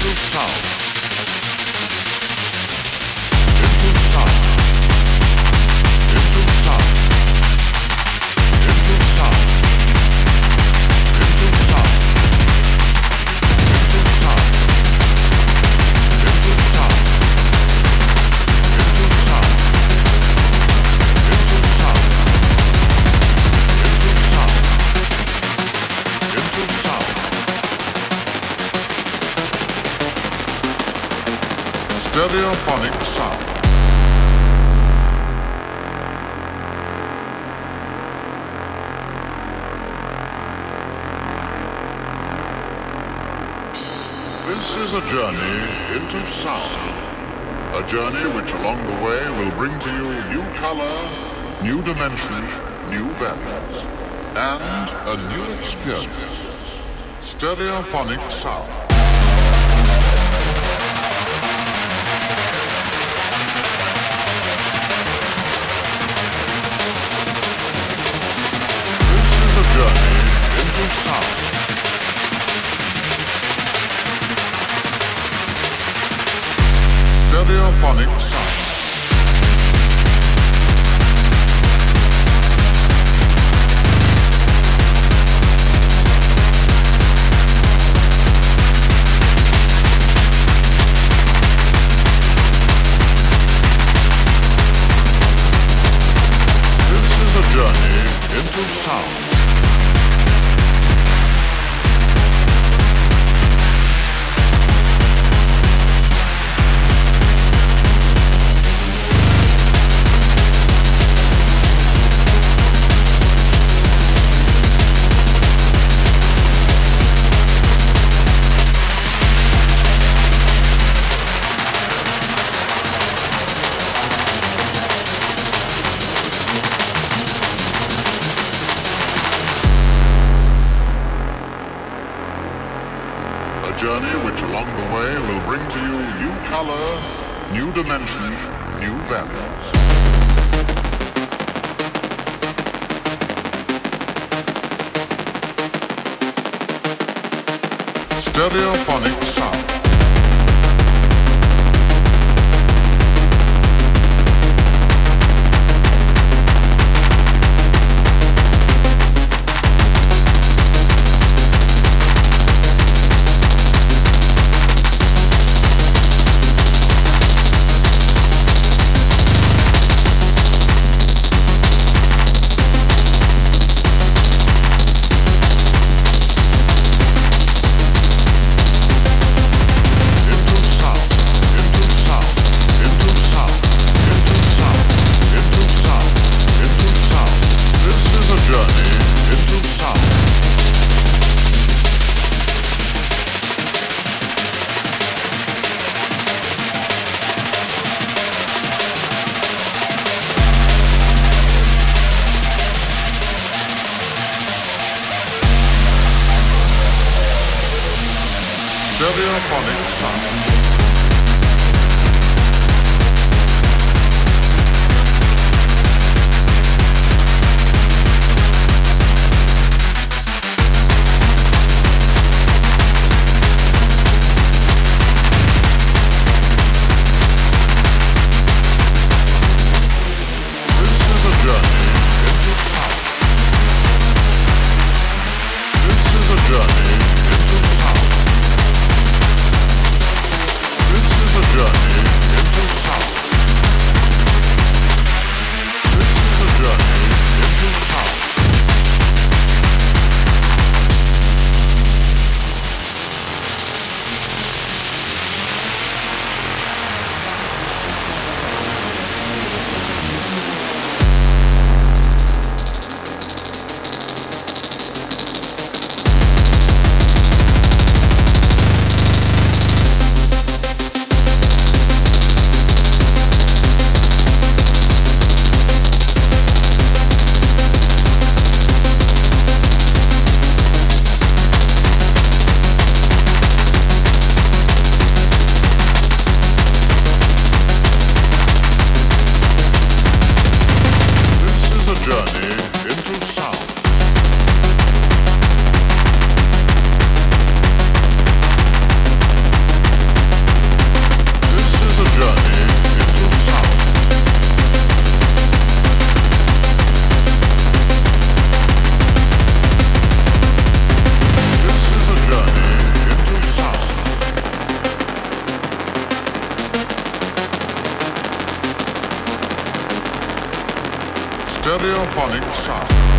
Stereophonic sound. This is a journey into sound. A journey which along the way will bring to you new color, new dimension, new values, and a new experience. Stereophonic sound. Journey into sound. Stereophonic sound. This is a journey into sound. Journey which along the way will bring to you new color, new dimension, new values. Stereophonic sound. Stereophonic sound. Journey into sound. Radiophonic sound.